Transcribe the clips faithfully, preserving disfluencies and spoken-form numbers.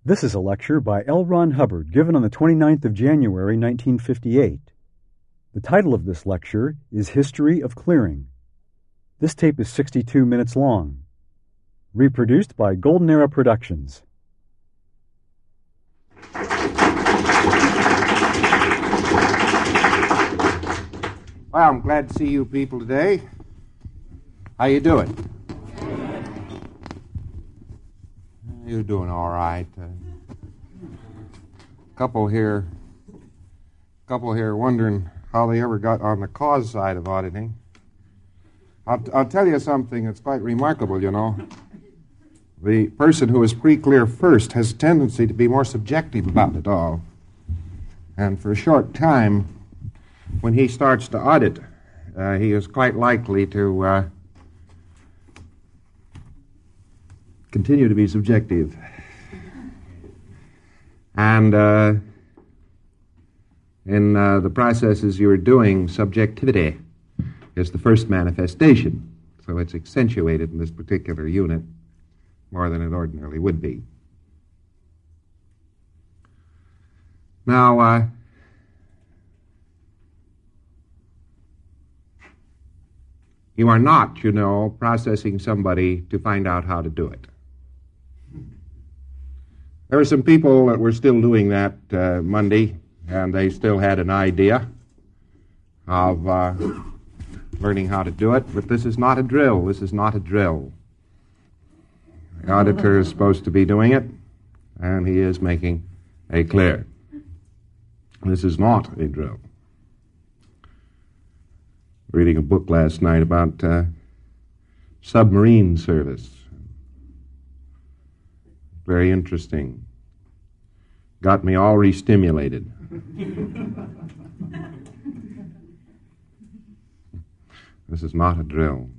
This is a lecture by L. Ron Hubbard given on the twenty-ninth of January, nineteen fifty-eight. The title of this lecture is History of Clearing. This tape is sixty-two minutes long. Reproduced by Golden Era Productions. Well, I'm glad to see you people today. How you doing? You're doing all right. A uh, couple here, couple here wondering how they ever got on the cause side of auditing. I'll, I'll tell you something that's quite remarkable, you know. The person who is pre-clear first has a tendency to be more subjective about it all. And for a short time, when he starts to audit, uh, he is quite likely to uh, continue to be subjective. And uh, in uh, the processes you're doing, subjectivity is the first manifestation. So it's accentuated in this particular unit more than it ordinarily would be. Now, uh, you are not, you know, processing somebody to find out how to do it. There were some people that were still doing that uh, Monday, and they still had an idea of uh, learning how to do it, but this is not a drill. This is not a drill. The auditor is supposed to be doing it, and he is making a clear. This is not a drill. Reading a book last night about uh, submarine service. Very interesting. Got me all re-stimulated. This is not a drill.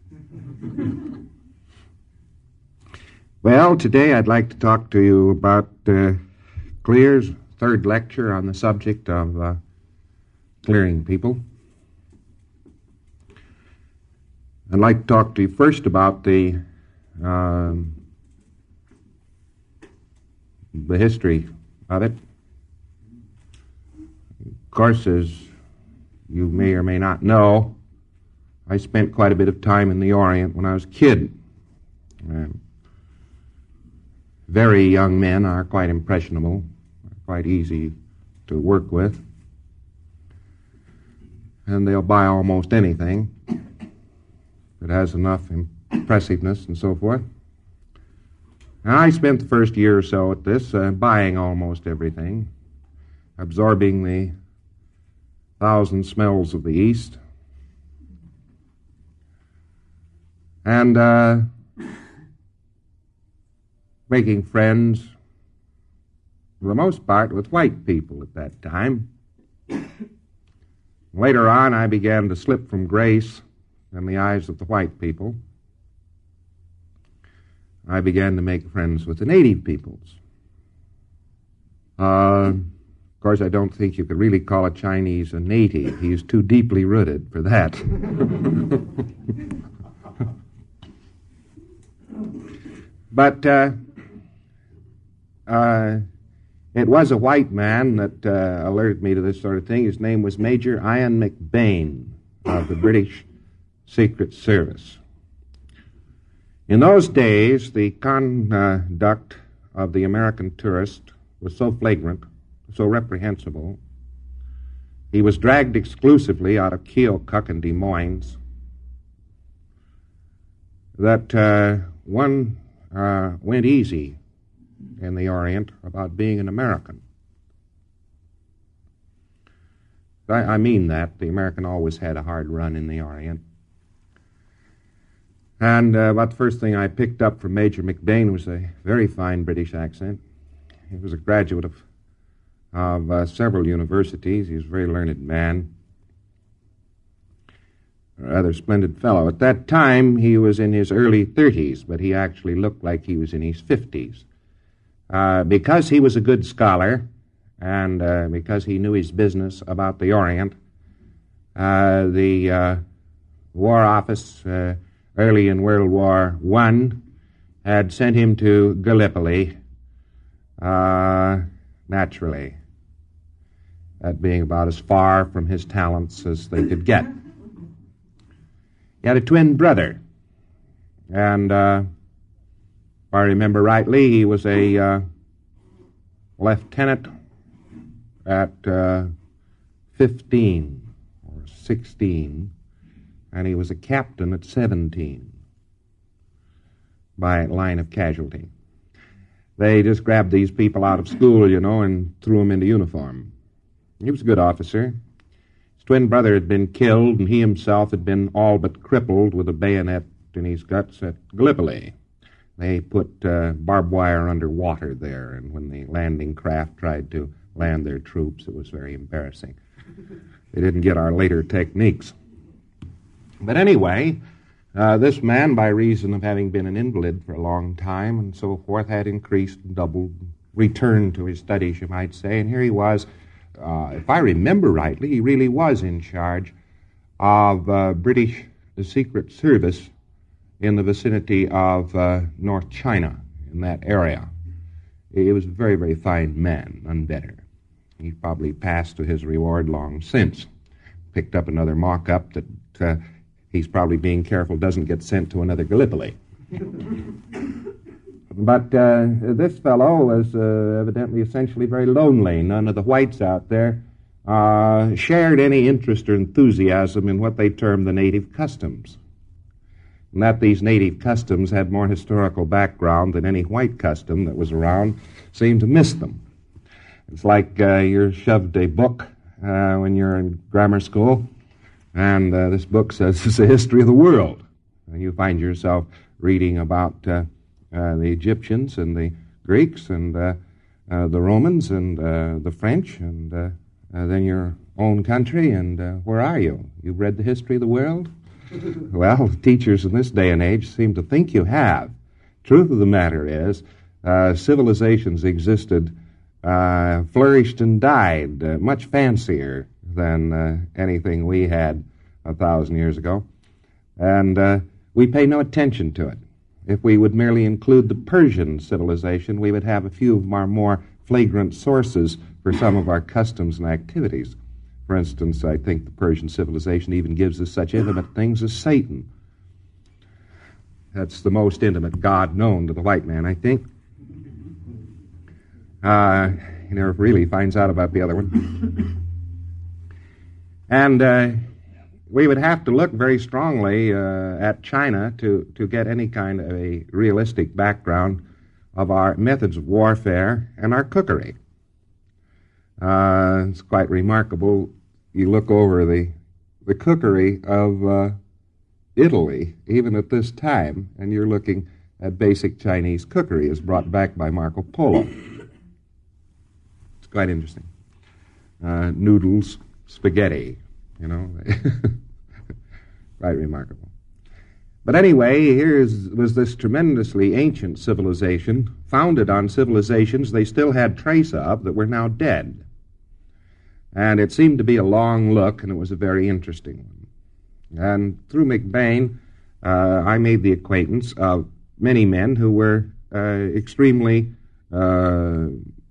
Well, today I'd like to talk to you about uh, Clear's third lecture on the subject of uh, clearing people. I'd like to talk to you first about the um, the history of it. Of course, as you may or may not know, I spent quite a bit of time in the Orient when I was a kid. Um, very young men are quite impressionable, quite easy to work with, and they'll buy almost anything that has enough impressiveness and so forth. And I spent the first year or so at this uh, buying almost everything, absorbing the thousand smells of the East, and uh, making friends, for the most part, with white people at that time. Later on, I began to slip from grace in the eyes of the white people. I began to make friends with the native peoples. Uh, of course, I don't think you could really call a Chinese a native. He is too deeply rooted for that. But uh, uh, it was a white man that uh, alerted me to this sort of thing. His name was Major Ian McBain of the British Secret Service. In those days, the conduct of the American tourist was so flagrant, so reprehensible. He was dragged exclusively out of Keokuk and Des Moines that uh, one uh, went easy in the Orient about being an American. I, I mean that. The American always had a hard run in the Orient. And uh, about the first thing I picked up from Major McBain was a very fine British accent. He was a graduate of, of uh, several universities. He was a very learned man, a rather splendid fellow. At that time, he was in his early thirties, but he actually looked like he was in his fifties. Uh, because he was a good scholar, and uh, because he knew his business about the Orient, uh, the uh, War Office... Uh, early in World War One, had sent him to Gallipoli uh, naturally, that being about as far from his talents as they could get. He had a twin brother, and uh, if I remember rightly, he was a uh, lieutenant at uh, fifteen or sixteen, and he was a captain at seventeen by line of casualty. They just grabbed these people out of school, you know, and threw them into uniform. He was a good officer. His twin brother had been killed, and he himself had been all but crippled with a bayonet in his guts at Gallipoli. They put uh, barbed wire underwater there, and when the landing craft tried to land their troops, it was very embarrassing. They didn't get our later techniques. But anyway, uh, this man, by reason of having been an invalid for a long time and so forth, had increased and doubled, returned to his studies, you might say, and here he was. Uh, if I remember rightly, he really was in charge of uh, British the Secret Service in the vicinity of uh, North China, in that area. He was a very, very fine man, none better. He probably passed to his reward long since. Picked up another mock-up that uh, he's probably being careful doesn't get sent to another Gallipoli. But uh, this fellow was uh, evidently essentially very lonely. None of the whites out there uh, shared any interest or enthusiasm in what they termed the native customs. And that these native customs had more historical background than any white custom that was around seemed to miss them. It's like uh, you're shoved a book uh, when you're in grammar school, and uh, this book says it's the history of the world. And you find yourself reading about uh, uh, the Egyptians and the Greeks and uh, uh, the Romans and uh, the French and uh, uh, then your own country, and uh, where are you? You've read the history of the world? Well, teachers in this day and age seem to think you have. Truth of the matter is, uh, civilizations existed, uh, flourished and died uh, much fancier than uh, anything we had a thousand years ago. And uh, we pay no attention to it. If we would merely include the Persian civilization, we would have a few of our more flagrant sources for some of our customs and activities. For instance, I think the Persian civilization even gives us such intimate things as Satan. That's the most intimate god known to the white man, I think. Uh, he never really finds out about the other one. And uh, we would have to look very strongly uh, at China to, to get any kind of a realistic background of our methods of warfare and our cookery. Uh, it's quite remarkable. You look over the the cookery of uh, Italy, even at this time, and you're looking at basic Chinese cookery as brought back by Marco Polo. It's quite interesting. Uh, noodles, spaghetti, you know, quite remarkable. But anyway, here is, was this tremendously ancient civilization, founded on civilizations they still had trace of that were now dead. And it seemed to be a long look, and it was a very interesting one. And through McBain, uh, I made the acquaintance of many men who were uh, extremely, uh,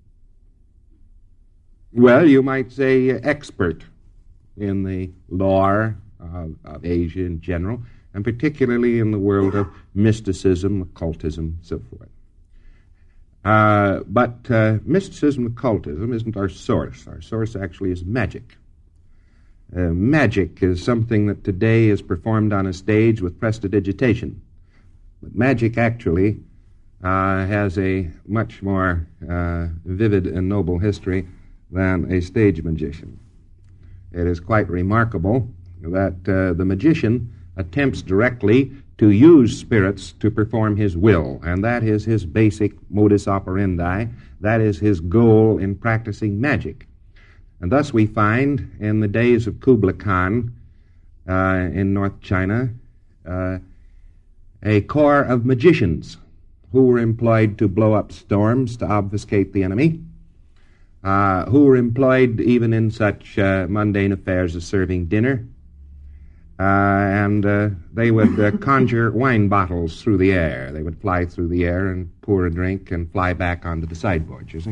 well, you might say, expert in the lore of, of Asia in general, and particularly in the world of mysticism, occultism, and so forth. Uh, but uh, mysticism and occultism isn't our source. Our source actually is magic. Uh, magic is something that today is performed on a stage with prestidigitation. But magic actually uh, has a much more uh, vivid and noble history than a stage magician. It is quite remarkable that uh, the magician attempts directly to use spirits to perform his will, and that is his basic modus operandi. That is his goal in practicing magic. And thus we find in the days of Kublai Khan uh, in North China uh, a corps of magicians who were employed to blow up storms to obfuscate the enemy, uh, who were employed even in such uh, mundane affairs as serving dinner, uh, and uh, they would uh, conjure wine bottles through the air. They would fly through the air and pour a drink and fly back onto the sideboard, you see.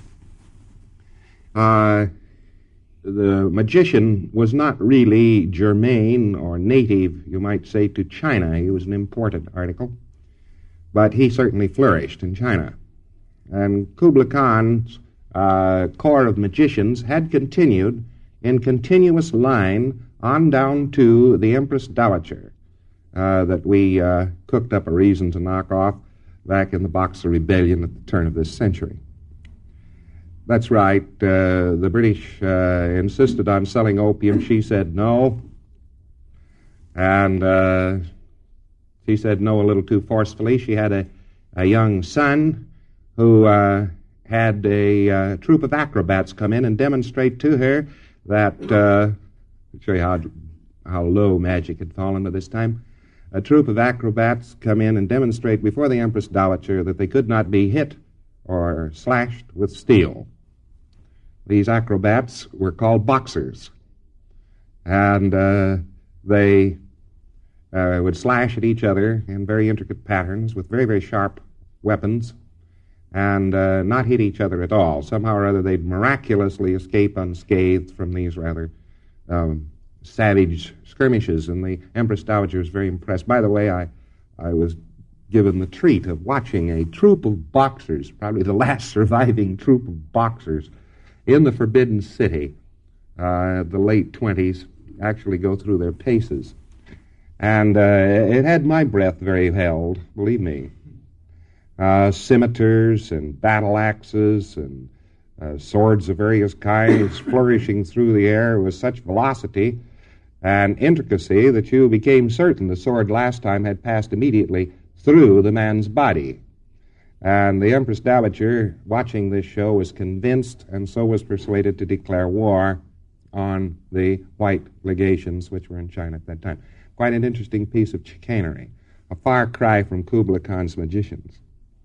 Uh, the magician was not really germane or native, you might say, to China. He was an imported article, but he certainly flourished in China. And Kublai Khan's uh, corps of magicians had continued in continuous line on down to the Empress Dowager uh, that we uh, cooked up a reason to knock off back in the Boxer Rebellion at the turn of this century. That's right. Uh, the British uh, insisted on selling opium. She said no. And uh, she said no a little too forcefully. She had a, a young son who uh, had a uh, troupe of acrobats come in and demonstrate to her that, uh, I'll show you how, how low magic had fallen by this time. A troupe of acrobats come in and demonstrate before the Empress Dowager that they could not be hit or slashed with steel. These acrobats were called boxers, and uh, they uh, would slash at each other in very intricate patterns with very, very sharp weapons, and uh, not hit each other at all. Somehow or other they'd miraculously escape unscathed from these rather um, savage skirmishes, and the Empress Dowager was very impressed. By the way, I, I was given the treat of watching a troupe of boxers, probably the last surviving troupe of boxers, in the Forbidden City, uh, the late twenties, actually go through their paces. And uh, it had my breath very held, believe me. Uh, scimitars and battle axes and uh, swords of various kinds flourishing through the air with such velocity and intricacy that you became certain the sword last time had passed immediately through the man's body. And the Empress Dowager, watching this show, was convinced and so was persuaded to declare war on the white legations which were in China at that time. Quite an interesting piece of chicanery, a far cry from Kublai Khan's magicians.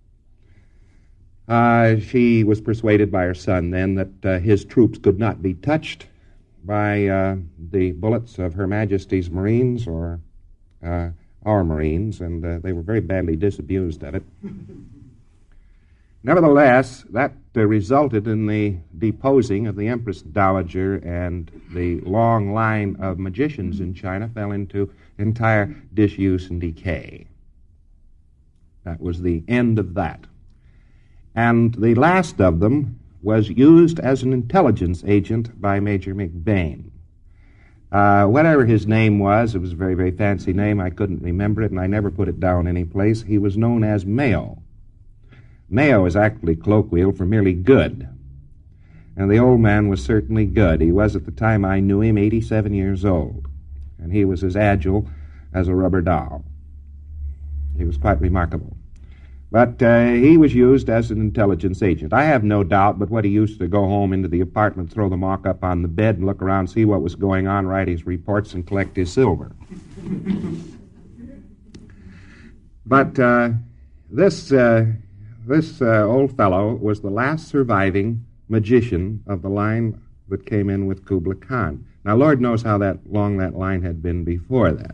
Uh, she was persuaded by her son then that uh, his troops could not be touched by uh, the bullets of Her Majesty's Marines or uh, our Marines, and uh, they were very badly disabused of it. Nevertheless, that uh, resulted in the deposing of the Empress Dowager, and the long line of magicians in China fell into entire disuse and decay. That was the end of that. And the last of them was used as an intelligence agent by Major McBain. Uh, whatever his name was, it was a very, very fancy name. I couldn't remember it, and I never put it down anyplace. He was known as Mayo. Mayo is actually colloquial for merely good. And the old man was certainly good. He was, at the time I knew him, eighty-seven years old. And he was as agile as a rubber doll. He was quite remarkable. But uh, he was used as an intelligence agent. I have no doubt but what he used to go home into the apartment, throw the mock up on the bed, and look around, see what was going on, write his reports, and collect his silver. But uh, this... Uh, This uh, old fellow was the last surviving magician of the line that came in with Kublai Khan. Now, Lord knows how that long that line had been before that.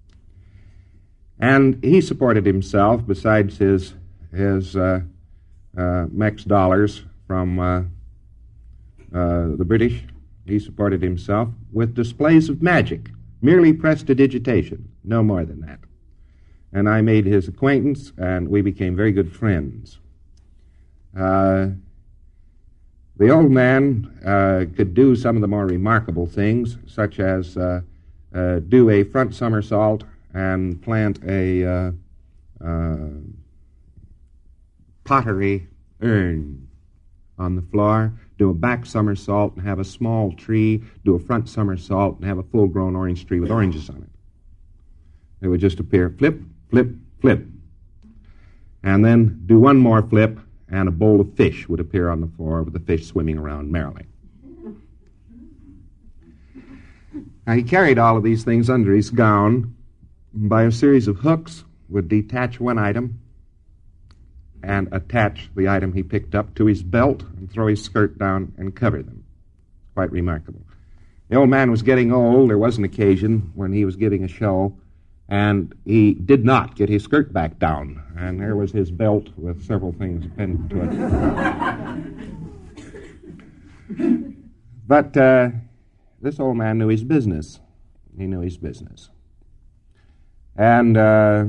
And he supported himself, besides his his uh, uh, Mex dollars from uh, uh, the British, he supported himself with displays of magic, merely prestidigitation, no more than that. And I made his acquaintance, and we became very good friends. Uh, the old man uh, could do some of the more remarkable things, such as uh, uh, do a front somersault and plant a uh, uh, pottery urn on the floor, do a back somersault and have a small tree, do a front somersault and have a full-grown orange tree with oranges on it. It would just appear flip, flip, flip. And then do one more flip, and a bowl of fish would appear on the floor with the fish swimming around merrily. Now, he carried all of these things under his gown, and by a series of hooks would detach one item and attach the item he picked up to his belt and throw his skirt down and cover them. Quite remarkable. The old man was getting old. There was an occasion when he was giving a show, and he did not get his skirt back down, and there was his belt with several things appended to it. But uh, this old man knew his business. He knew his business. And uh,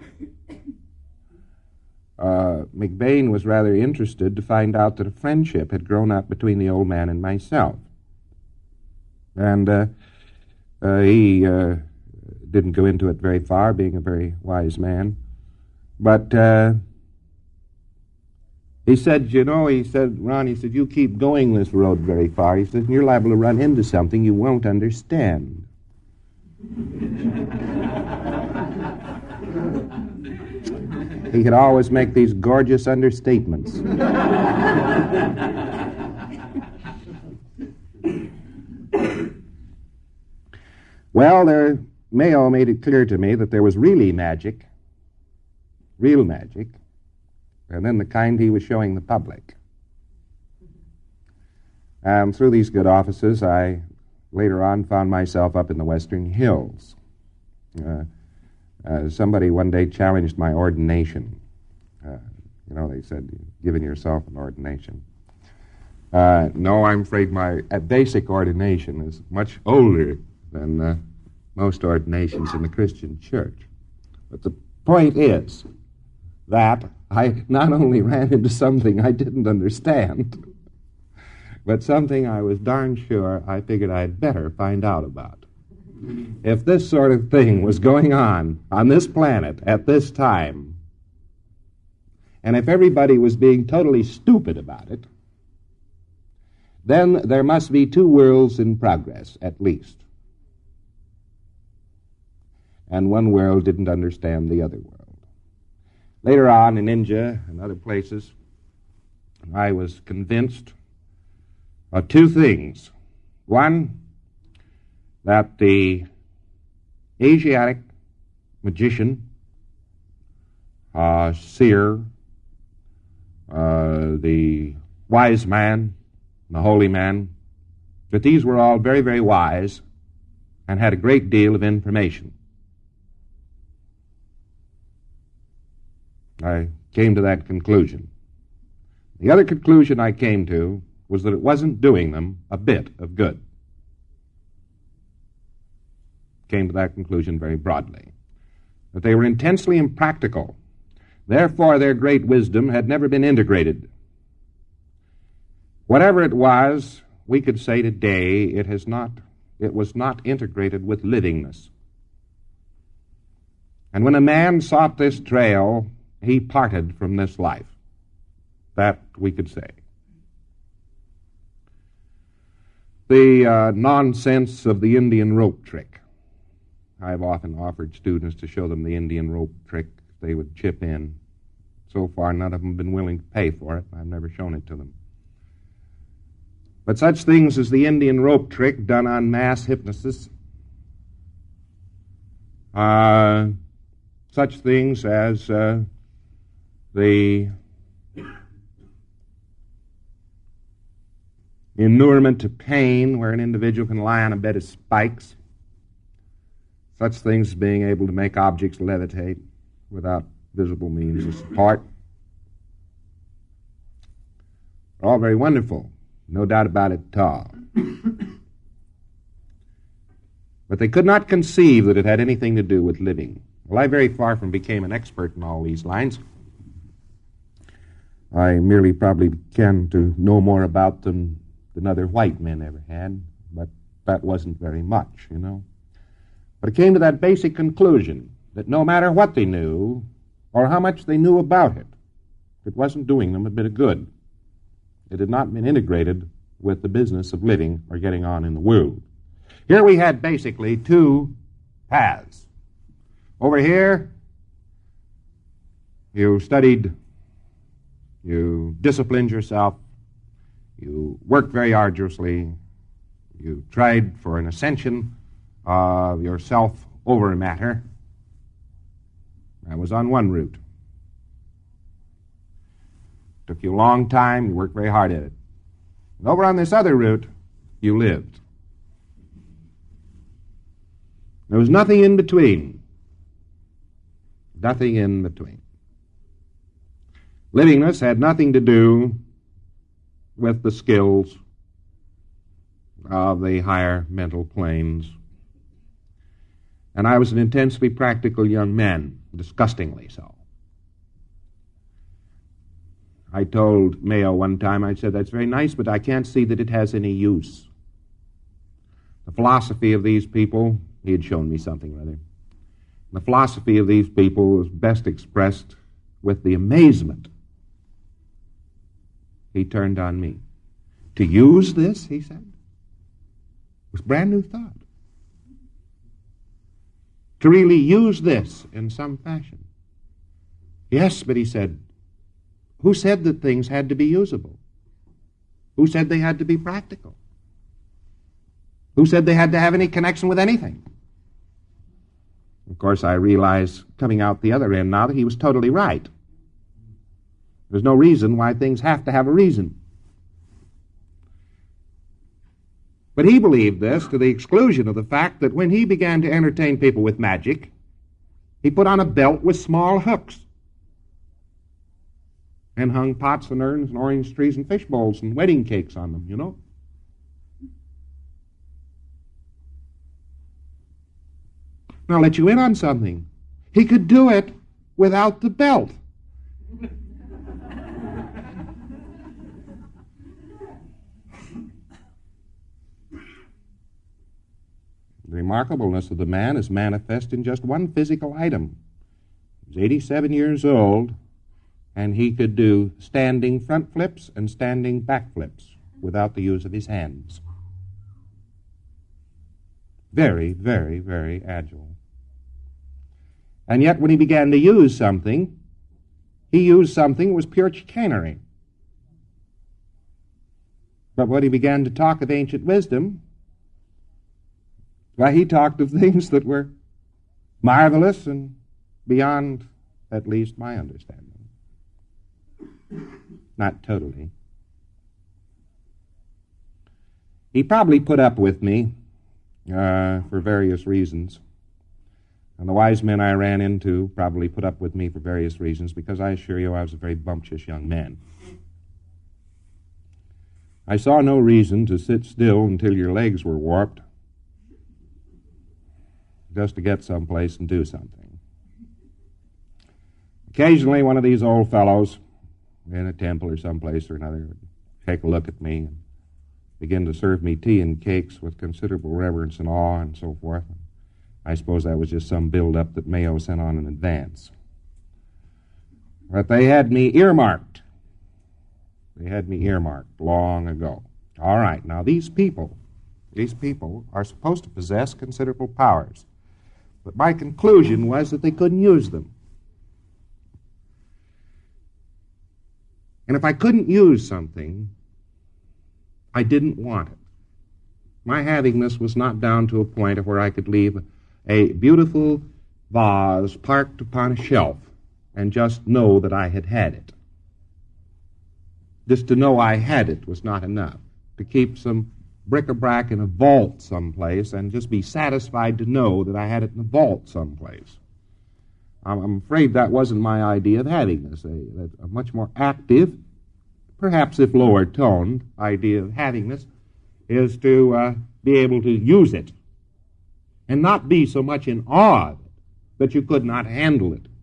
uh, McBain was rather interested to find out that a friendship had grown up between the old man and myself. And uh, uh, he uh, didn't go into it very far, being a very wise man. But uh, he said, you know, he said, Ron, he said, you keep going this road very far. He said, you're liable to run into something you won't understand. He could always make these gorgeous understatements. Well, there, Mayo made it clear to me that there was really magic, real magic, and then the kind he was showing the public. And through these good offices, I later on found myself up in the Western Hills. Uh, uh, somebody one day challenged my ordination. Uh, you know, they said, giving yourself an ordination. Uh, no, I'm afraid my uh, basic ordination is much older than uh, most ordinations in the Christian church. But the point is that I not only ran into something I didn't understand, but something I was darn sure I figured I'd better find out about. If this sort of thing was going on on this planet at this time, and if everybody was being totally stupid about it, then there must be two worlds in progress, at least. And one world didn't understand the other world. Later on in India and other places, I was convinced of two things. One, that the Asiatic magician, uh, seer, uh, the wise man, the holy man, that these were all very, very wise and had a great deal of information. I came to that conclusion. The other conclusion I came to was that it wasn't doing them a bit of good. Came to that conclusion very broadly. That they were intensely impractical. Therefore, their great wisdom had never been integrated. Whatever it was, we could say today it has not, it was not integrated with livingness. And when a man sought this trail, he parted from this life. That we could say. The uh, nonsense of the Indian rope trick. I've often offered students to show them the Indian rope trick. They would chip in. So far, none of them have been willing to pay for it. I've never shown it to them. But such things as the Indian rope trick done on mass hypnosis, uh, such things as uh, the inurement to pain, where an individual can lie on a bed of spikes, such things as being able to make objects levitate without visible means of support. All very wonderful, no doubt about it at all. But they could not conceive that it had anything to do with living. Well, I very far from became an expert in all these lines. I merely probably began to know more about them than other white men ever had, but that wasn't very much, you know. But it came to that basic conclusion that no matter what they knew or how much they knew about it, it wasn't doing them a bit of good. It had not been integrated with the business of living or getting on in the world. Here we had basically two paths. Over here, you studied, you disciplined yourself, you worked very arduously, you tried for an ascension of yourself over matter. That was on one route. Took you a long time, you worked very hard at it. And over on this other route, you lived. There was nothing in between. Nothing in between. Livingness had nothing to do with the skills of the higher mental planes. And I was an intensely practical young man, disgustingly so. I told Mayo one time, I said, that's very nice, but I can't see that it has any use. The philosophy of these people, he had shown me something rather, the philosophy of these people was best expressed with the amazement he turned on me. To use this, he said, was brand new thought. To really use this in some fashion. Yes, but he said, who said that things had to be usable? Who said they had to be practical? Who said they had to have any connection with anything? Of course, I realize coming out the other end now that he was totally right. There's no reason why things have to have a reason. But he believed this to the exclusion of the fact that when he began to entertain people with magic, he put on a belt with small hooks and hung pots and urns and orange trees and fish bowls and wedding cakes on them, you know. Now, I'll let you in on something. He could do it without the belt. The remarkableness of the man is manifest in just one physical item. He was eighty-seven years old, and he could do standing front flips and standing back flips without the use of his hands. Very, very, very agile. And yet when he began to use something, he used something that was pure chicanery. But when he began to talk of ancient wisdom, why, he talked of things that were marvelous and beyond, at least, my understanding. Not totally. He probably put up with me uh, for various reasons. And the wise men I ran into probably put up with me for various reasons, because I assure you I was a very bumptious young man. I saw no reason to sit still until your legs were warped, just to get someplace and do something. Occasionally one of these old fellows in a temple or someplace or another would take a look at me and begin to serve me tea and cakes with considerable reverence and awe and so forth. I suppose that was just some build-up that Mayo sent on in advance. But they had me earmarked. They had me earmarked long ago. All right, now these people, these people are supposed to possess considerable powers. But my conclusion was that they couldn't use them. And if I couldn't use something, I didn't want it. My havingness was not down to a point of where I could leave a beautiful vase parked upon a shelf and just know that I had had it. Just to know I had it was not enough. To keep some bric-a-brac in a vault someplace and just be satisfied to know that I had it in a vault someplace. I'm afraid that wasn't my idea of havingness. A, a much more active, perhaps if lower toned, idea of havingness is to uh, be able to use it and not be so much in awe of it that you could not handle it.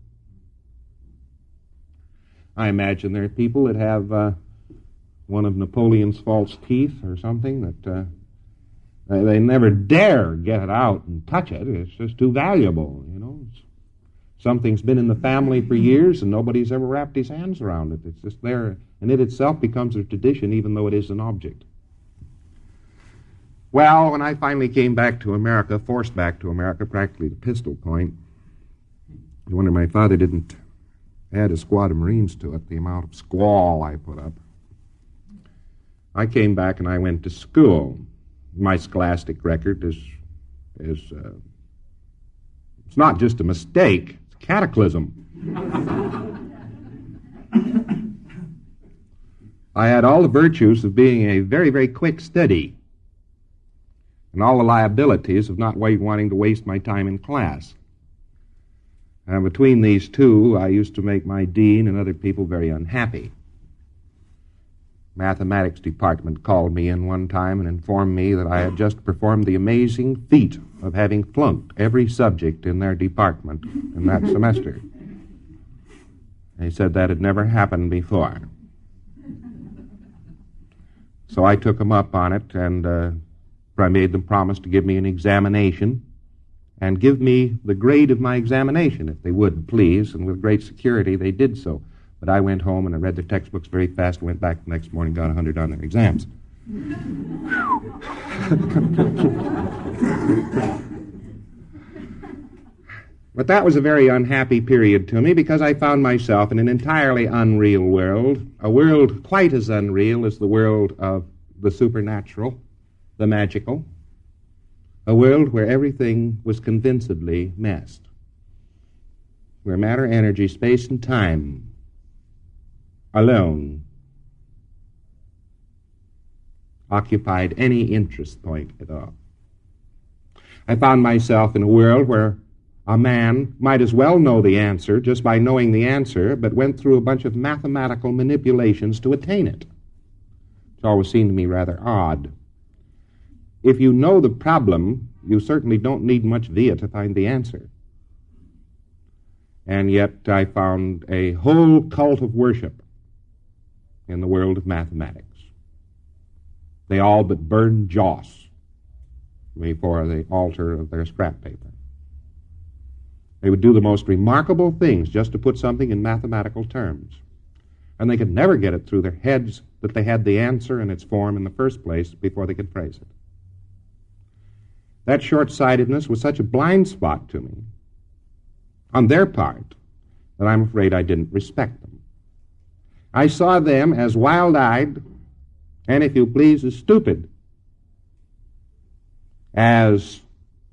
I imagine there are people that have uh, one of Napoleon's false teeth or something that uh, they, they never dare get it out and touch it. It's just too valuable, you know. It's, something's been in the family for years and nobody's ever wrapped his hands around it. It's just there, and it itself becomes a tradition even though it is an object. Well, when I finally came back to America, forced back to America, practically to pistol point, I wonder my father didn't add a squad of Marines to it, the amount of squall I put up. I came back and I went to school. My scholastic record is, is uh, it's not just a mistake, it's a cataclysm. I had all the virtues of being a very, very quick study. and all the liabilities of not wanting to waste my time in class. And between these two, I used to make my dean and other people very unhappy. Mathematics department called me in one time and informed me that I had just performed the amazing feat of having flunked every subject in their department in that semester. They said that had never happened before. So I took them up on it, and uh, I made them promise to give me an examination and give me the grade of my examination, if they would, please. And with great security, they did so. But I went home and I read their textbooks very fast, went back the next morning, got one hundred on their exams. But that was a very unhappy period to me, because I found myself in an entirely unreal world, a world quite as unreal as the world of the supernatural, the magical, a world where everything was convincedly messed, where matter, energy, space, and time alone occupied any interest point at all. I found myself in a world where a man might as well know the answer just by knowing the answer, but went through a bunch of mathematical manipulations to attain it. It's always seemed to me rather odd. If you know the problem, you certainly don't need much via to find the answer. And yet I found a whole cult of worship in the world of mathematics. They all but burned Joss before the altar of their scrap paper. They would do the most remarkable things just to put something in mathematical terms. And they could never get it through their heads that they had the answer in its form in the first place before they could phrase it. That short-sightedness was such a blind spot to me on their part that I'm afraid I didn't respect them. I saw them as wild-eyed and, if you please, as stupid, as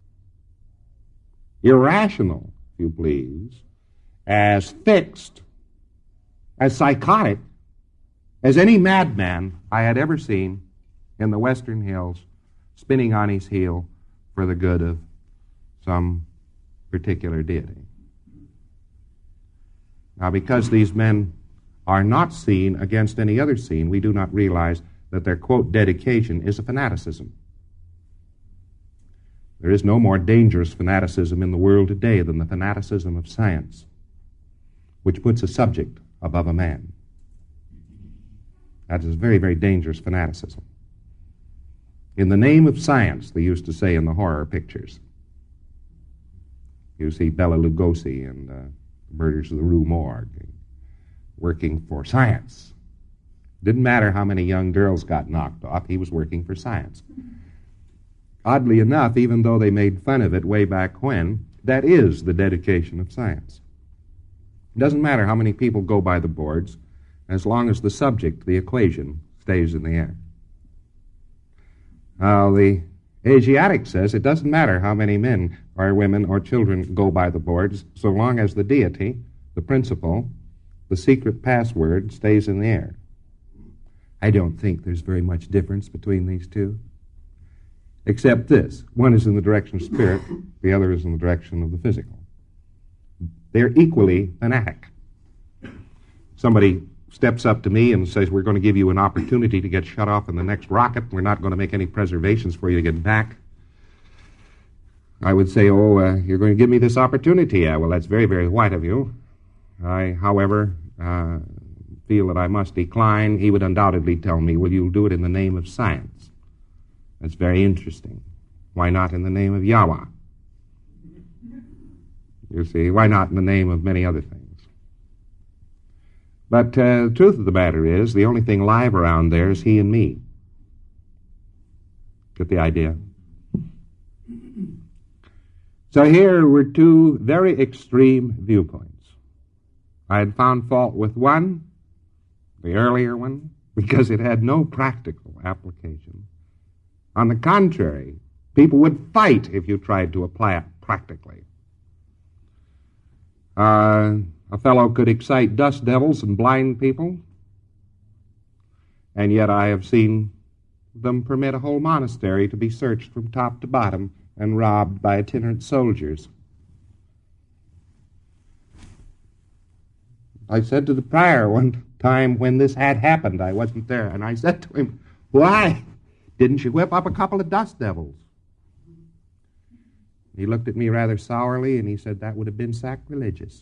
irrational, if you please, as fixed, as psychotic as any madman I had ever seen in the Western Hills spinning on his heel for the good of some particular deity. Now, because these men are not seen against any other scene, we do not realize that their, quote, dedication is a fanaticism. There is no more dangerous fanaticism in the world today than the fanaticism of science, which puts a subject above a man. That is a very, very dangerous fanaticism. In the name of science, they used to say in the horror pictures. You see Bela Lugosi and uh, Murders of the Rue Morgue working for science. Didn't matter how many young girls got knocked off, he was working for science. Oddly enough, even though they made fun of it way back when, that is the dedication of science. It doesn't matter how many people go by the boards, as long as the subject, the equation, stays in the air. Now, the Asiatic says it doesn't matter how many men or women or children go by the boards, so long as the deity, the principle, the secret password stays in the air. I don't think there's very much difference between these two, except this. One is in the direction of spirit, the other is in the direction of the physical. They're equally fanatic. Somebody steps up to me and says, we're going to give you an opportunity to get shut off in the next rocket. We're not going to make any preservations for you to get back. I would say, oh, uh, you're going to give me this opportunity. Yeah, well, that's very, very white of you. I, however, uh, feel that I must decline. He would undoubtedly tell me, well, you'll do it in the name of science. That's very interesting. Why not in the name of Yahweh? You see, why not in the name of many other things? But uh, the truth of the matter is, the only thing live around there is he and me. Get the idea? So here were two very extreme viewpoints. I had found fault with one, the earlier one, because it had no practical application. On the contrary, people would fight if you tried to apply it practically. Uh, a fellow could excite dust devils and blind people, and yet I have seen them permit a whole monastery to be searched from top to bottom and robbed by itinerant soldiers. I said to the prior one time when this had happened, I wasn't there, and I said to him, "Why didn't you whip up a couple of dust devils?" He looked at me rather sourly, and he said that would have been sacrilegious.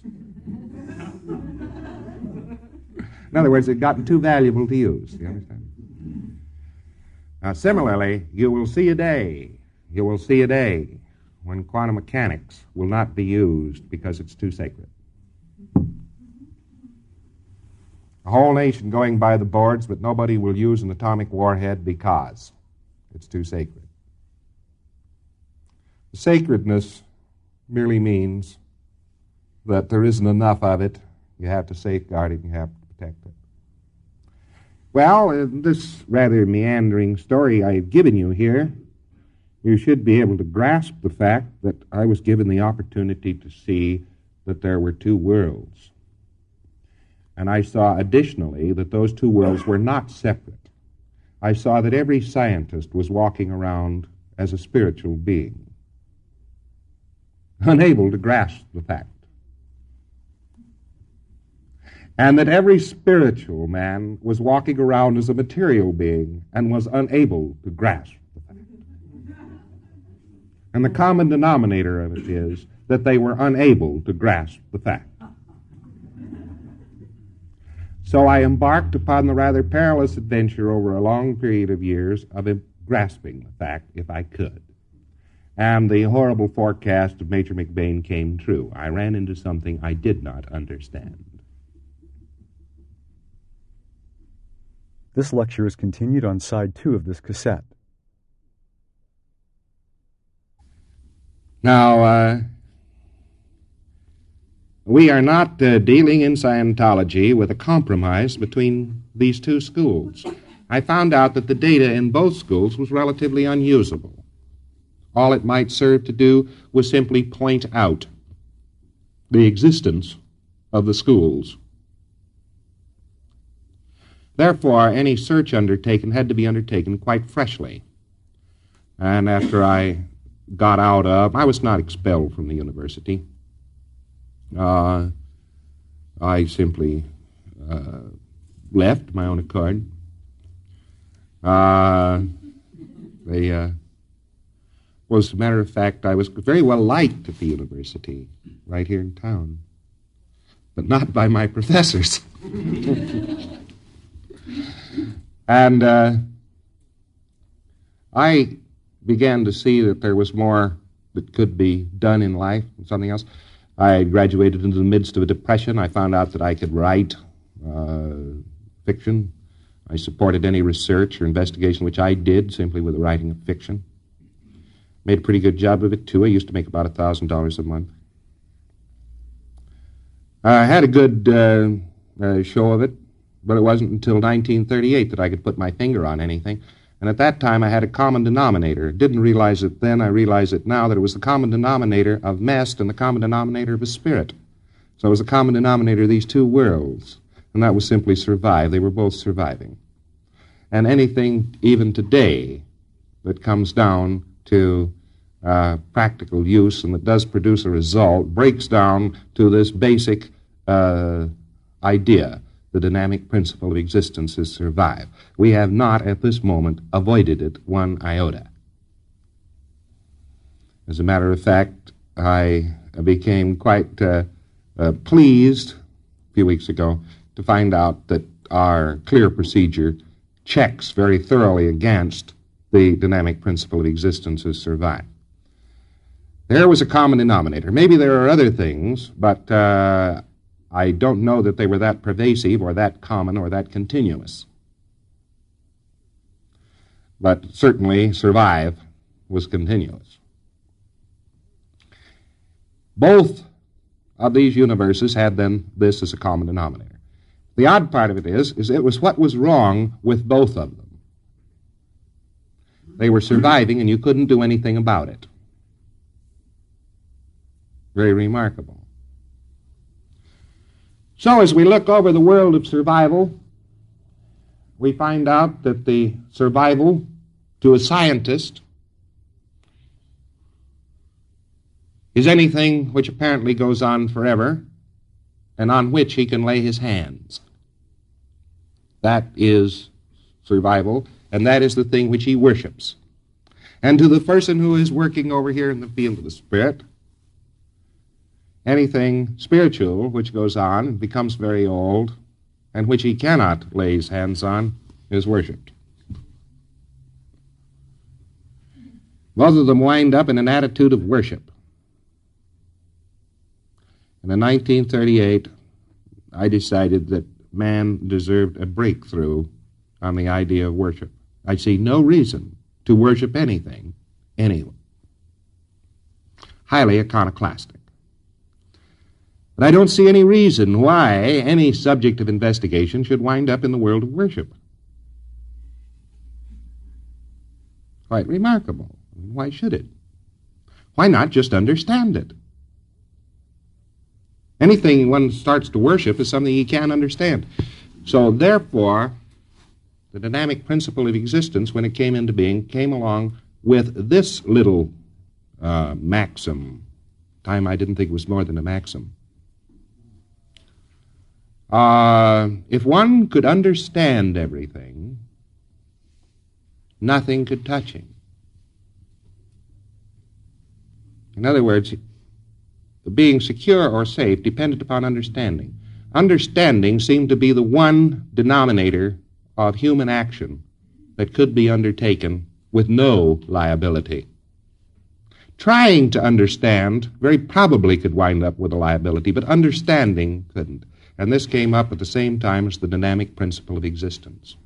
In other words, it had gotten too valuable to use. You understand? Now, similarly, you will see a day, you will see a day when quantum mechanics will not be used because it's too sacred. A whole nation going by the boards, but nobody will use an atomic warhead because it's too sacred. Sacredness merely means that there isn't enough of it. You have to safeguard it, and you have to protect it. Well, in this rather meandering story I've given you here, you should be able to grasp the fact that I was given the opportunity to see that there were two worlds. And I saw additionally that those two worlds were not separate. I saw that every scientist was walking around as a spiritual being, unable to grasp the fact. And that every spiritual man was walking around as a material being and was unable to grasp the fact. And the common denominator of it is that they were unable to grasp the fact. So I embarked upon the rather perilous adventure over a long period of years of grasping the fact, if I could. And the horrible forecast of Major McBain came true. I ran into something I did not understand. This lecture is continued on side two of this cassette. Now, uh, we are not uh, dealing in Scientology with a compromise between these two schools. I found out that the data in both schools was relatively unusable. All it might serve to do was simply point out the existence of the schools. Therefore, any search undertaken had to be undertaken quite freshly. And after I got out of, I was not expelled from the university. Uh, I simply uh, left my own accord. Uh, they... Uh, Well, as a matter of fact, I was very well liked at the university, right here in town, but not by my professors. And uh, I began to see that there was more that could be done in life and something else. I graduated into the midst of a depression. I found out that I could write uh, fiction. I supported any research or investigation which I did simply with the writing of fiction. Made a pretty good job of it, too. I used to make about one thousand dollars a month. I had a good uh, uh, show of it, but it wasn't until nineteen thirty-eight that I could put my finger on anything. And at that time, I had a common denominator. Didn't realize it then. I realize it now that it was the common denominator of Mest and the common denominator of a spirit. So it was the common denominator of these two worlds, and that was simply survive. They were both surviving. And anything, even today, that comes down to uh, practical use and that does produce a result breaks down to this basic uh, idea. The dynamic principle of existence is survive. We have not, at this moment, avoided it one iota. As a matter of fact, I became quite uh, uh, pleased a few weeks ago to find out that our clear procedure checks very thoroughly against the dynamic principle of existence is survive. There was a common denominator. Maybe there are other things, but uh, I don't know that they were that pervasive or that common or that continuous. But certainly survive was continuous. Both of these universes had then this as a common denominator. The odd part of it is, is it was what was wrong with both of them. They were surviving, and you couldn't do anything about it. Very remarkable. So as we look over the world of survival, we find out that the survival to a scientist is anything which apparently goes on forever and on which he can lay his hands. That is survival, and that is the thing which he worships. And to the person who is working over here in the field of the Spirit, anything spiritual which goes on and becomes very old and which he cannot lay his hands on is worshipped. Both of them wind up in an attitude of worship. And in nineteen thirty-eight, I decided that man deserved a breakthrough on the idea of worship. I see no reason to worship anything, anyone. Highly iconoclastic. But I don't see any reason why any subject of investigation should wind up in the world of worship. Quite remarkable. Why should it? Why not just understand it? Anything one starts to worship is something he can't understand. So therefore, the dynamic principle of existence, when it came into being, came along with this little uh, maxim. Time I didn't think it was more than a maxim. Uh, if one could understand everything, nothing could touch him. In other words, being secure or safe depended upon understanding. Understanding seemed to be the one denominator of human action that could be undertaken with no liability. Trying to understand very probably could wind up with a liability, but understanding couldn't. And this came up at the same time as the dynamic principle of existence.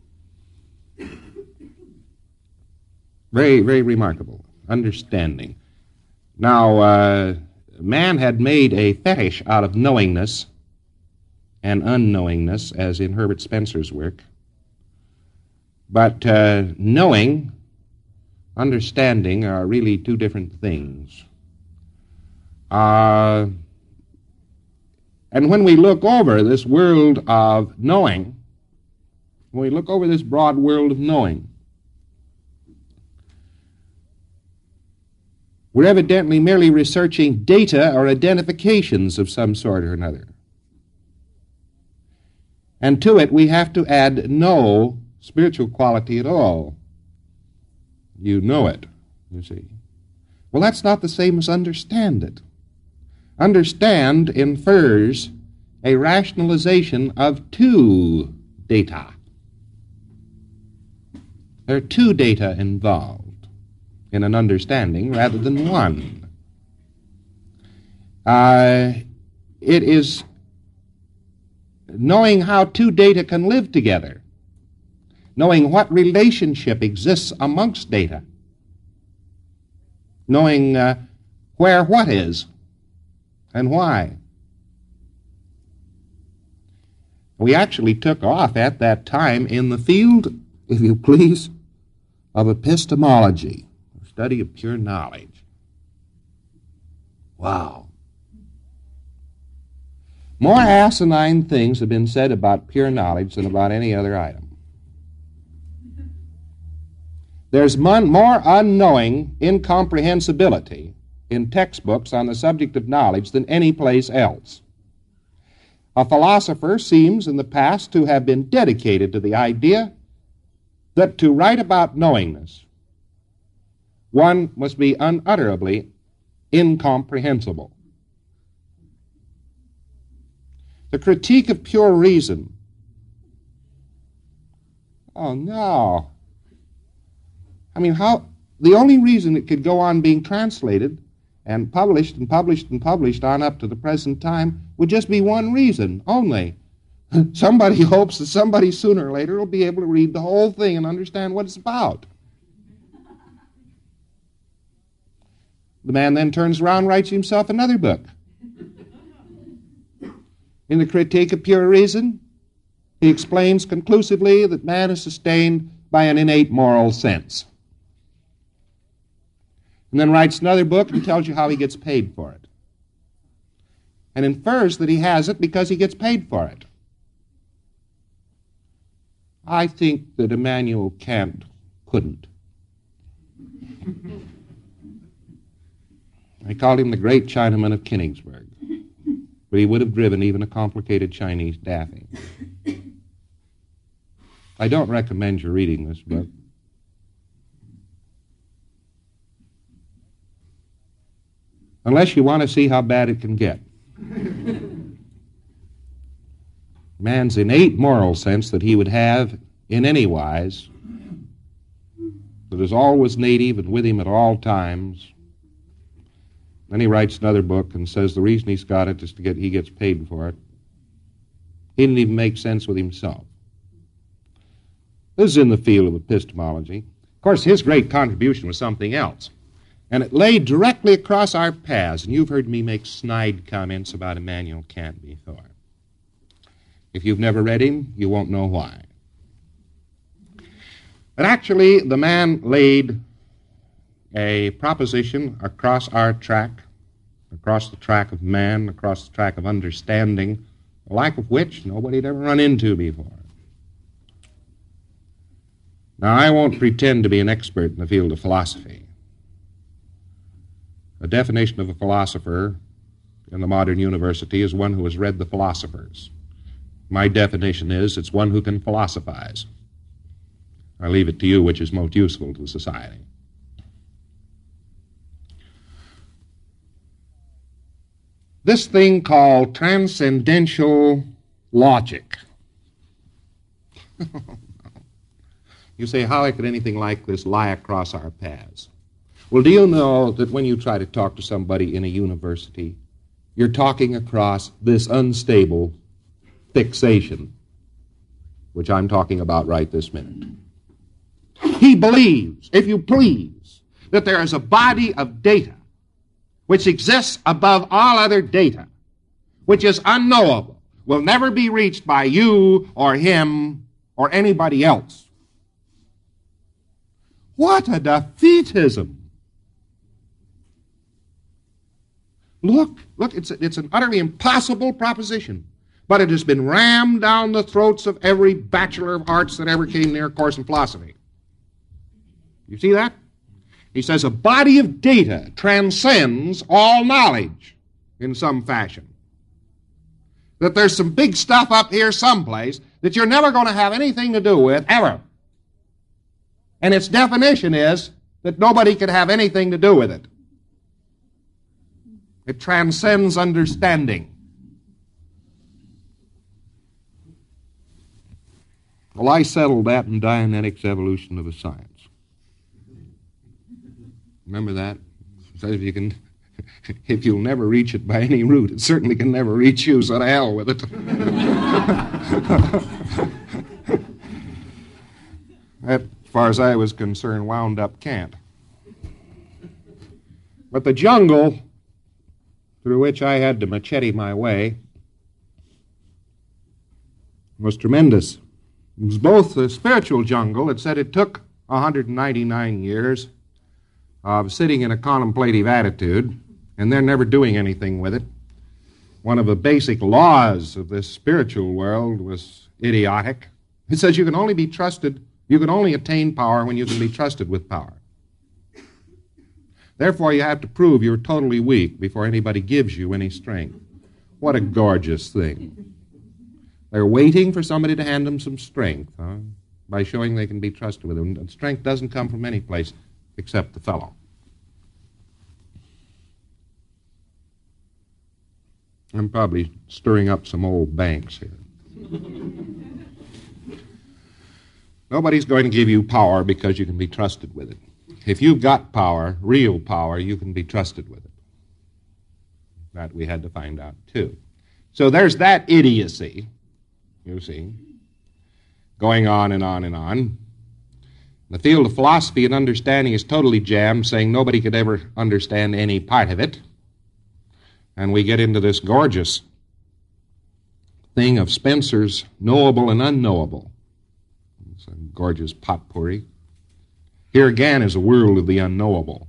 Very, very remarkable. Understanding. Now, uh, man had made a fetish out of knowingness and unknowingness, as in Herbert Spencer's work. But uh, knowing, understanding are really two different things. Uh, and when we look over this world of knowing, when we look over this broad world of knowing, we're evidently merely researching data or identifications of some sort or another. And to it we have to add no spiritual quality at all. You know it, you see. Well, that's not the same as understand it. Understand infers a rationalization of two data. There are two data involved in an understanding rather than one. Uh, it is knowing how two data can live together, knowing what relationship exists amongst data, knowing uh, where what is and why. We actually took off at that time in the field, if you please, of epistemology, study of pure knowledge. Wow. More asinine things have been said about pure knowledge than about any other item. There's mon- more unknowing incomprehensibility in textbooks on the subject of knowledge than any place else. A philosopher seems in the past to have been dedicated to the idea that to write about knowingness, one must be unutterably incomprehensible. The critique of pure reason. Oh, no. I mean, how, the only reason it could go on being translated and published and published and published on up to the present time would just be one reason only. Somebody hopes that somebody sooner or later will be able to read the whole thing and understand what it's about. The man then turns around and writes himself another book. In the Critique of Pure Reason, he explains conclusively that man is sustained by an innate moral sense. And then writes another book and tells you how he gets paid for it. And infers that he has it because he gets paid for it. I think that Immanuel Kant couldn't. They called him the great Chinaman of Königsberg, but he would have driven even a complicated Chinese daffy. I don't recommend you reading this book. Unless you want to see how bad it can get. Man's innate moral sense that he would have in any wise, that is always native and with him at all times. Then he writes another book and says the reason he's got it is to get he gets paid for it. He didn't even make sense with himself. This is in the field of epistemology. Of course, his great contribution was something else. And it lay directly across our paths. And you've heard me make snide comments about Immanuel Kant before. If you've never read him, you won't know why. But actually, the man laid a proposition across our track, across the track of man, across the track of understanding, the like of which nobody had ever run into before. Now, I won't pretend to be an expert in the field of philosophy. A definition of a philosopher in the modern university is one who has read the philosophers. My definition is it's one who can philosophize. I leave it to you which is most useful to society. This thing called transcendental logic. You say, how could anything like this lie across our paths? Well, do you know that when you try to talk to somebody in a university, you're talking across this unstable fixation, which I'm talking about right this minute. He believes, if you please, that there is a body of data which exists above all other data, which is unknowable, will never be reached by you or him or anybody else. What a defeatism! Look, look, it's, a, it's an utterly impossible proposition, but it has been rammed down the throats of every Bachelor of Arts that ever came near a course in philosophy. You see that? He says a body of data transcends all knowledge in some fashion. That there's some big stuff up here someplace that you're never going to have anything to do with, ever. And its definition is that nobody could have anything to do with it. It transcends understanding. Well, I settled that in Dianetics Evolution of a Science. Remember that? It says if you can, if you'll never reach it by any route, it certainly can never reach you, so to hell with it. That, as far as I was concerned, wound up Kant. But the jungle through which I had to machete my way was tremendous. It was both a spiritual jungle. It said it took one hundred ninety-nine years of sitting in a contemplative attitude and then never doing anything with it. One of the basic laws of this spiritual world was idiotic. It says you can only be trusted, you can only attain power when you can be trusted with power. Therefore, you have to prove you're totally weak before anybody gives you any strength. What a gorgeous thing. They're waiting for somebody to hand them some strength, huh? By showing they can be trusted with them. And strength doesn't come from any place except the fellow. I'm probably stirring up some old banks here. Nobody's going to give you power because you can be trusted with it. If you've got power, real power, you can be trusted with it. That we had to find out, too. So there's that idiocy, you see, going on and on and on. The field of philosophy and understanding is totally jammed, saying nobody could ever understand any part of it. And we get into this gorgeous thing of Spencer's knowable and unknowable. It's a gorgeous potpourri. Here again is a world of the unknowable.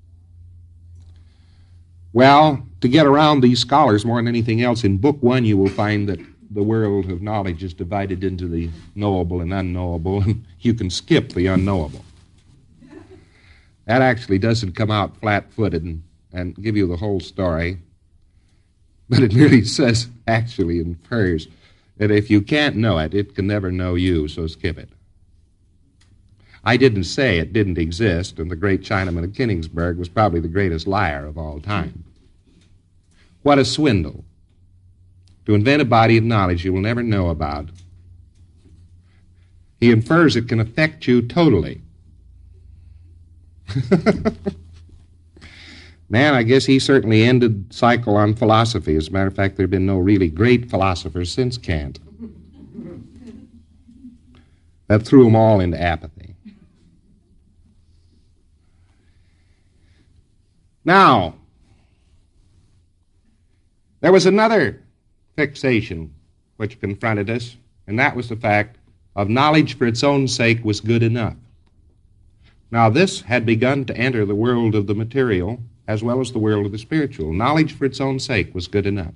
Well, to get around these scholars more than anything else, in Book One you will find that the world of knowledge is divided into the knowable and unknowable, and you can skip the unknowable. That actually doesn't come out flat-footed and, and give you the whole story, but it really says, actually infers, that if you can't know it, it can never know you, so skip it. I didn't say it didn't exist, and the great Chinaman of Königsberg was probably the greatest liar of all time. What a swindle. To invent a body of knowledge you will never know about. He infers it can affect you totally. Man, I guess he certainly ended cycle on philosophy. As a matter of fact, there have been no really great philosophers since Kant. That threw them all into apathy. Now, there was another fixation which confronted us, and that was the fact of knowledge for its own sake was good enough. Now, this had begun to enter the world of the material as well as the world of the spiritual. Knowledge for its own sake was good enough.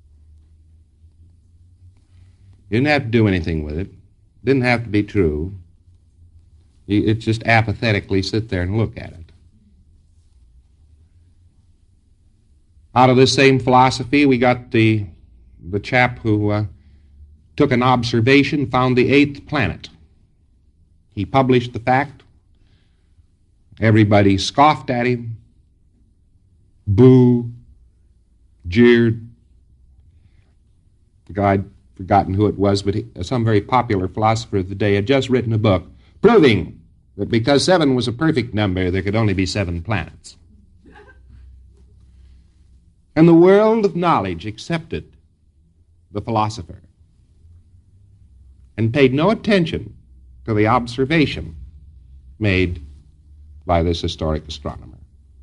You didn't have to do anything with it. It didn't have to be true. You it just apathetically sit there and look at it. Out of this same philosophy, we got the, the chap who uh, took an observation, found the eighth planet. He published the fact. Everybody scoffed at him, boo, jeered. The guy, I'd forgotten who it was, but he, some very popular philosopher of the day had just written a book proving that because seven was a perfect number, there could only be seven planets. And the world of knowledge accepted the philosopher and paid no attention to the observation made by this historic astronomer.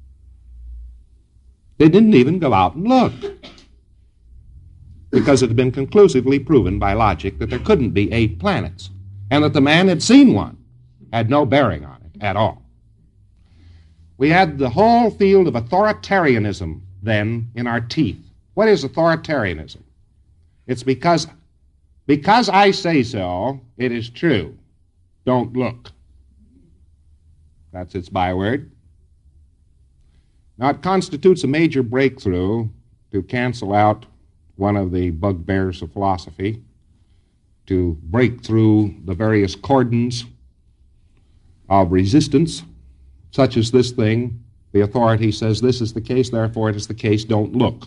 They didn't even go out and look, because it had been conclusively proven by logic that there couldn't be eight planets, and that the man had seen one had no bearing on it at all. We had the whole field of authoritarianism then in our teeth. What is authoritarianism? It's because, because I say so, it is true. Don't look. That's its byword. Now, it constitutes a major breakthrough to cancel out one of the bugbears of philosophy, to break through the various cordons of resistance, such as this thing. The authority says this is the case, therefore it is the case, don't look.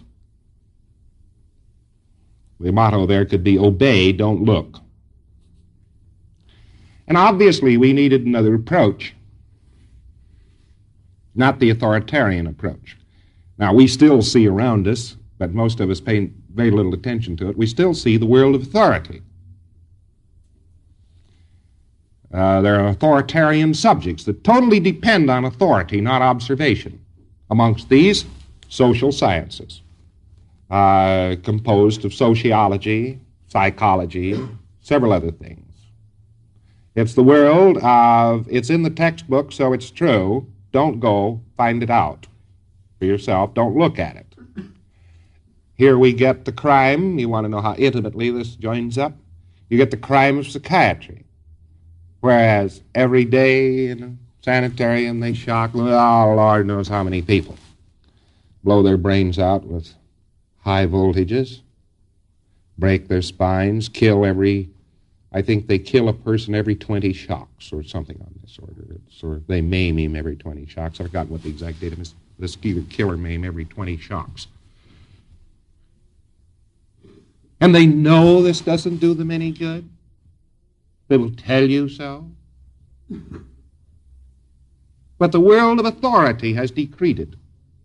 The motto there could be obey, don't look. And obviously we needed another approach, not the authoritarian approach. Now, we still see around us, but most of us pay very little attention to it, we still see the world of authority. Uh, there are authoritarian subjects that totally depend on authority, not observation. Amongst these, social sciences, uh, composed of sociology, psychology, several other things. It's the world of, it's in the textbook, so it's true. Don't go find it out for yourself. Don't look at it. Here we get the crime. You want to know how intimately this joins up? You get the crime of psychiatry. Whereas every day in a sanitarium they shock, oh, Lord knows how many people, blow their brains out with high voltages, break their spines, kill every, I think they kill a person every twenty shocks or something on this order. It's, or they maim him every twenty shocks. I've forgotten what the exact datum is. This killer maim every twenty shocks. And they know this doesn't do them any good. They will tell you so. But the world of authority has decreed it.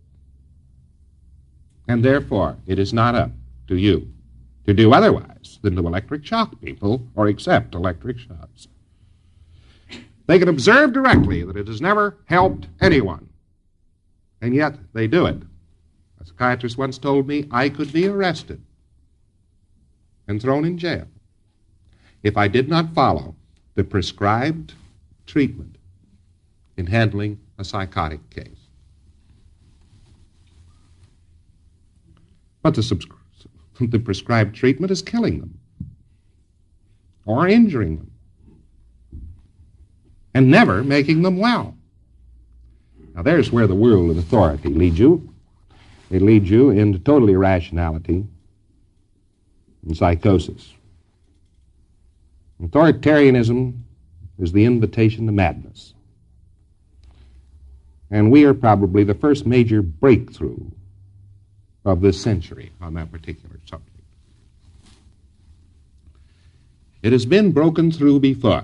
And therefore, it is not up to you to do otherwise than to electric shock people or accept electric shocks. They can observe directly that it has never helped anyone, and yet they do it. A psychiatrist once told me I could be arrested and thrown in jail if I did not follow the prescribed treatment in handling a psychotic case. But the, subscri- the prescribed treatment is killing them or injuring them and never making them well. Now, there's where the world of authority leads you. It leads you into total irrationality and psychosis. Authoritarianism is the invitation to madness. And we are probably the first major breakthrough of this century on that particular subject. It has been broken through before.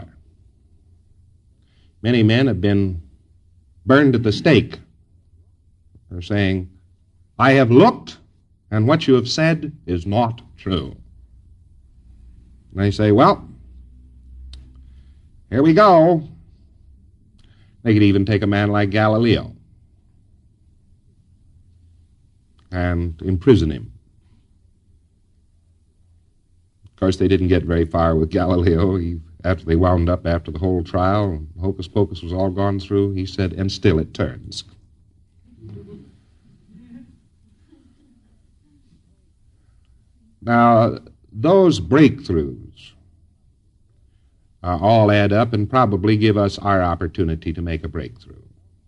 Many men have been burned at the stake. They're saying, I have looked, and what you have said is not true. And they say, well, here we go. They could even take a man like Galileo and imprison him. Of course, they didn't get very far with Galileo. He, after they wound up after the whole trial, hocus pocus was all gone through, he said, and still it turns. Now, those breakthroughs uh, all add up and probably give us our opportunity to make a breakthrough.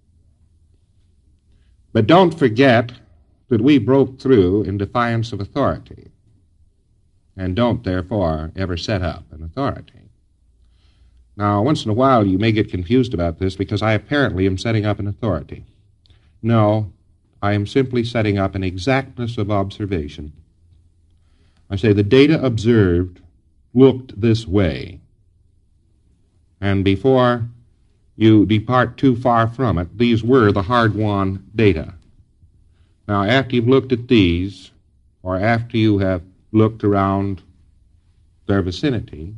But don't forget that we broke through in defiance of authority, and don't, therefore, ever set up an authority. Now, once in a while you may get confused about this because I apparently am setting up an authority. No, I am simply setting up an exactness of observation. I say the data observed looked this way, and before you depart too far from it, these were the hard-won data. Now, after you've looked at these, or after you have looked around their vicinity,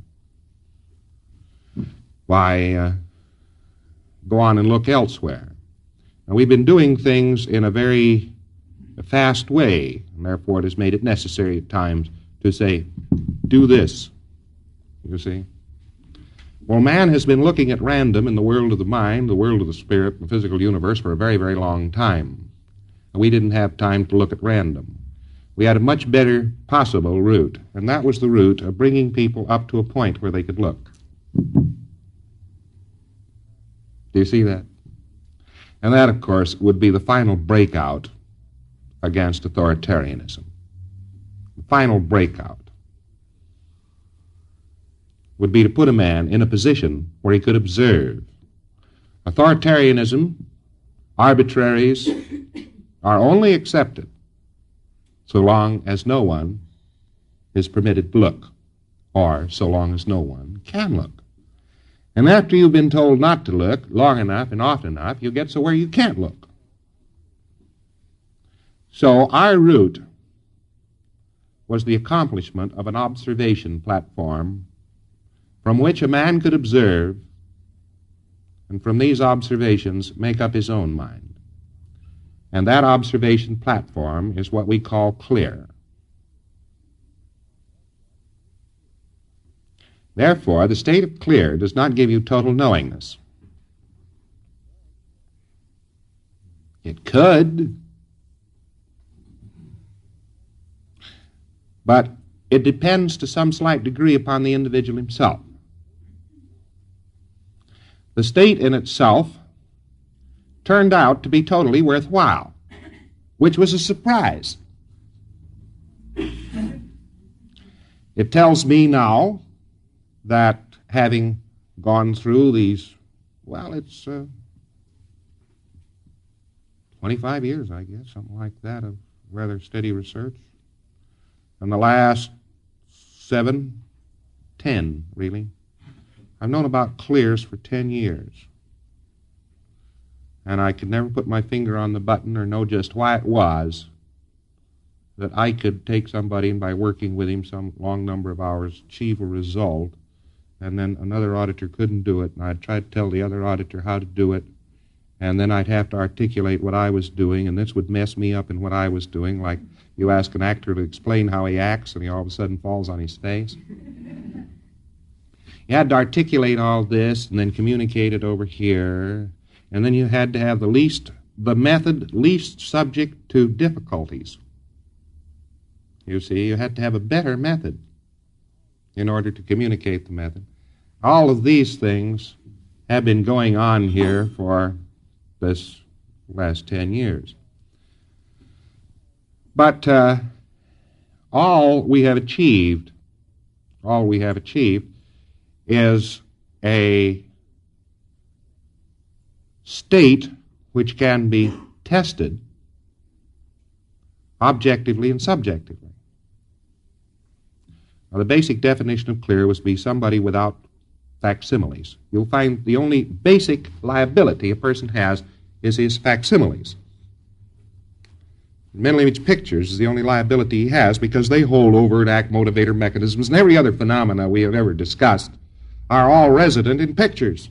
why, uh, go on and look elsewhere. Now, we've been doing things in a very fast way, and therefore it has made it necessary at times to say, do this, you see. Well, man has been looking at random in the world of the mind, the world of the spirit, the physical universe for a very, very long time. And we didn't have time to look at random. We had a much better possible route, and that was the route of bringing people up to a point where they could look. Do you see that? And that, of course, would be the final breakout against authoritarianism. The final breakout would be to put a man in a position where he could observe. Authoritarianism, arbitraries, are only accepted so long as no one is permitted to look, or so long as no one can look. And after you've been told not to look long enough and often enough, you get so where you can't look. So our route was the accomplishment of an observation platform from which a man could observe, and from these observations make up his own mind. And that observation platform is what we call clear. Therefore, the state of clear does not give you total knowingness. It could, but it depends to some slight degree upon the individual himself. The state in itself turned out to be totally worthwhile, which was a surprise. It tells me now that having gone through these, well, it's uh, twenty-five years, I guess, something like that, of rather steady research. And the last seven, ten, really. I've known about clears for ten years. And I could never put my finger on the button or know just why it was that I could take somebody and by working with him some long number of hours achieve a result, and then another auditor couldn't do it, and I'd try to tell the other auditor how to do it, and then I'd have to articulate what I was doing, and this would mess me up in what I was doing, like you ask an actor to explain how he acts, and he all of a sudden falls on his face. You had to articulate all this and then communicate it over here, and then you had to have the least, the method least subject to difficulties. You see, you had to have a better method in order to communicate the method. All of these things have been going on here for this the last ten years. But uh, all we have achieved, all we have achieved is a state which can be tested objectively and subjectively. Now, the basic definition of clear was to be somebody without facsimiles. You'll find the only basic liability a person has is his facsimiles. Mental image pictures is the only liability he has because they hold overt act motivator mechanisms, and every other phenomena we have ever discussed are all resident in pictures.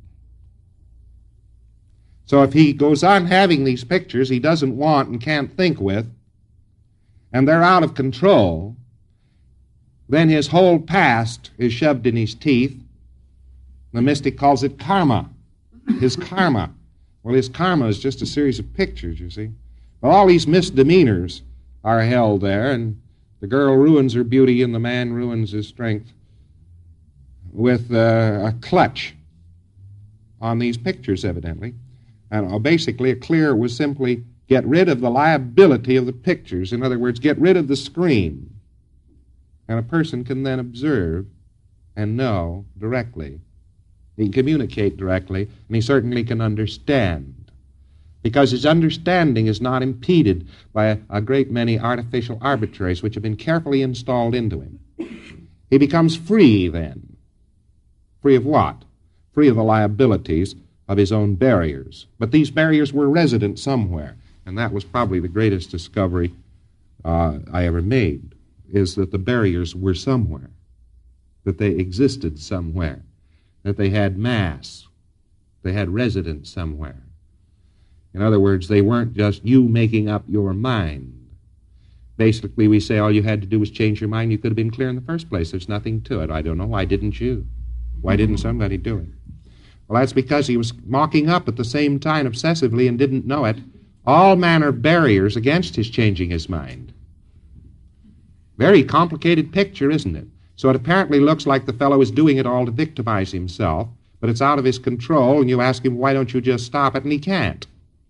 So if he goes on having these pictures he doesn't want and can't think with, and they're out of control, then his whole past is shoved in his teeth. The mystic calls it karma, his karma. Well, his karma is just a series of pictures, you see. But all these misdemeanors are held there, and the girl ruins her beauty and the man ruins his strength with uh, a clutch on these pictures, evidently. And uh, basically, a clear was simply get rid of the liability of the pictures. In other words, get rid of the screen. And a person can then observe and know directly. He can communicate directly, and he certainly can understand, because his understanding is not impeded by a, a great many artificial arbitraries which have been carefully installed into him. He becomes free then. Free of what? Free of the liabilities of his own barriers. But these barriers were resident somewhere, and that was probably the greatest discovery uh, I ever made, is that the barriers were somewhere, that they existed somewhere, that they had mass, they had residence somewhere. In other words, they weren't just you making up your mind. Basically, we say all you had to do was change your mind. You could have been clear in the first place. There's nothing to it. I don't know. Why didn't you? Why didn't somebody do it? Well, that's because he was mocking up at the same time obsessively and didn't know it all manner of barriers against his changing his mind. Very complicated picture, isn't it? So it apparently looks like the fellow is doing it all to victimize himself, but it's out of his control, and you ask him, why don't you just stop it, and he can't.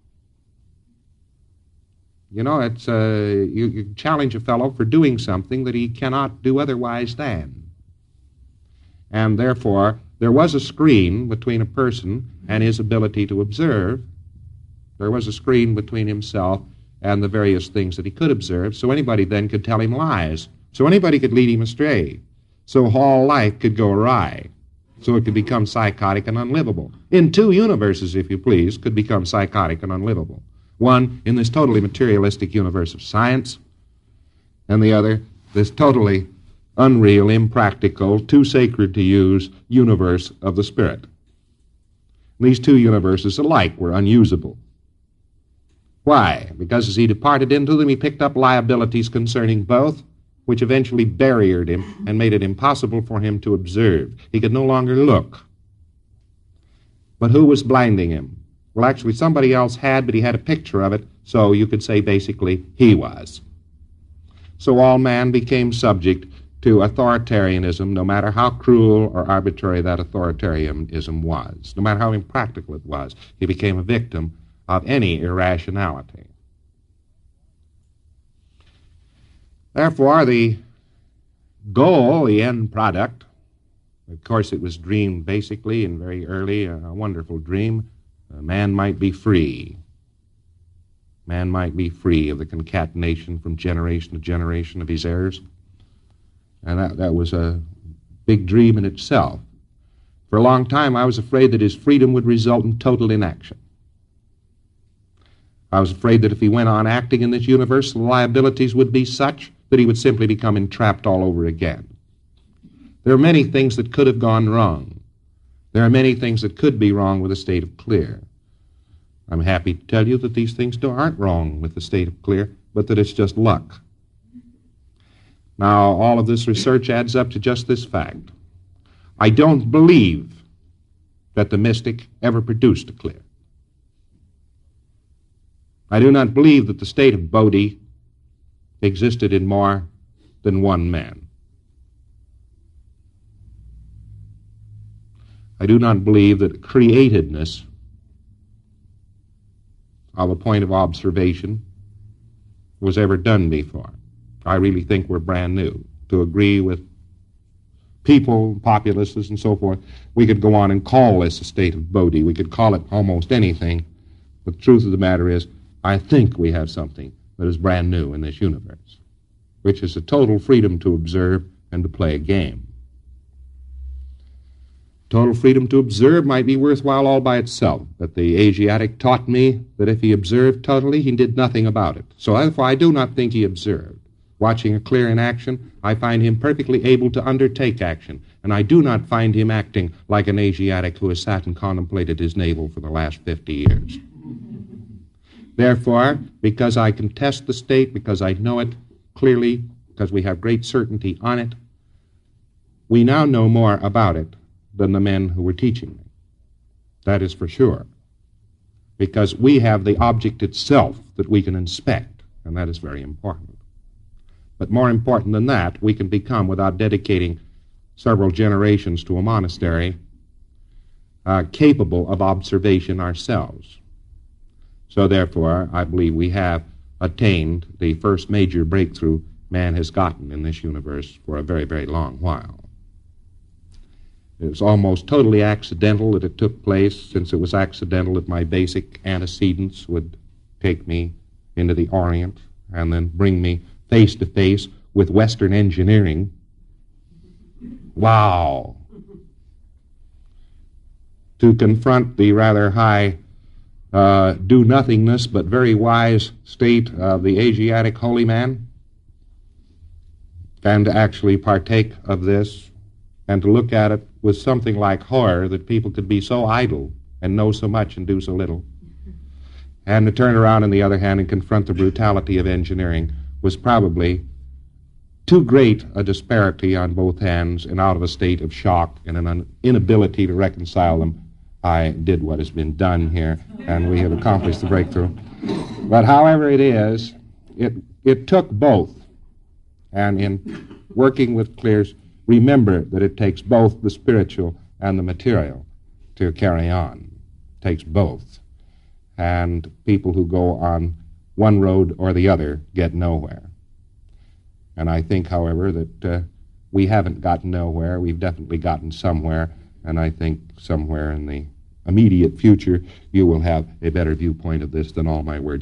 You know, it's uh, you, you challenge a fellow for doing something that he cannot do otherwise than. And therefore, there was a screen between a person and his ability to observe. There was a screen between himself and the various things that he could observe, so anybody then could tell him lies. So anybody could lead him astray. So all life could go awry. So it could become psychotic and unlivable. In two universes, if you please, could become psychotic and unlivable. One in this totally materialistic universe of science, and the other this totally unreal, impractical, too sacred to use universe of the spirit. These two universes alike were unusable. Why? Because as he departed into them, he picked up liabilities concerning both, which eventually barriered him and made it impossible for him to observe. He could no longer look. But who was blinding him? Well, actually, somebody else had, but he had a picture of it, so you could say basically he was. So all man became subject to authoritarianism, no matter how cruel or arbitrary that authoritarianism was, no matter how impractical it was. He became a victim of any irrationality. Therefore, the goal, the end product, of course it was dreamed basically and very early, a wonderful dream. Man might be free. Man might be free of the concatenation from generation to generation of his errors. And that, that was a big dream in itself. For a long time I was afraid that his freedom would result in total inaction. I was afraid that if he went on acting in this universe, the liabilities would be such that he would simply become entrapped all over again. There are many things that could have gone wrong. There are many things that could be wrong with a state of clear. I'm happy to tell you that these things aren't wrong with the state of clear, but that it's just luck. Now, all of this research adds up to just this fact. I don't believe that the mystic ever produced a clear. I do not believe that the state of Bodhi existed in more than one man. I do not believe that createdness of a point of observation was ever done before. I really think we're brand new. To agree with people, populaces, and so forth, we could go on and call this a state of Bodhi. We could call it almost anything. But the truth of the matter is, I think we have something that is brand new in this universe, which is a total freedom to observe and to play a game. Total freedom to observe might be worthwhile all by itself, but the Asiatic taught me that if he observed totally, he did nothing about it. So therefore, I do not think he observed. Watching a clear in action, I find him perfectly able to undertake action, and I do not find him acting like an Asiatic who has sat and contemplated his navel for the last fifty years. Therefore, because I can test the state, because I know it clearly, because we have great certainty on it, we now know more about it than the men who were teaching me. That is for sure. Because we have the object itself that we can inspect, and that is very important. But more important than that, we can become, without dedicating several generations to a monastery, uh, capable of observation ourselves. So therefore, I believe we have attained the first major breakthrough man has gotten in this universe for a very, very long while. It was almost totally accidental that it took place, since it was accidental that my basic antecedents would take me into the Orient and then bring me face to face with Western engineering. Wow! To confront the rather high uh, do-nothingness but very wise state of the Asiatic holy man, and to actually partake of this, and to look at it with something like horror that people could be so idle and know so much and do so little, and to turn around on the other hand and confront the brutality of engineering, was probably too great a disparity on both hands, and out of a state of shock and an inability to reconcile them, I did what has been done here, and we have accomplished the breakthrough. But however it is, it, it took both. And in working with Clears, remember that it takes both the spiritual and the material to carry on. It takes both. And people who go on one road or the other get nowhere. And I think, however, that uh, we haven't gotten nowhere. We've definitely gotten somewhere, and I think somewhere in the immediate future you will have a better viewpoint of this than all my words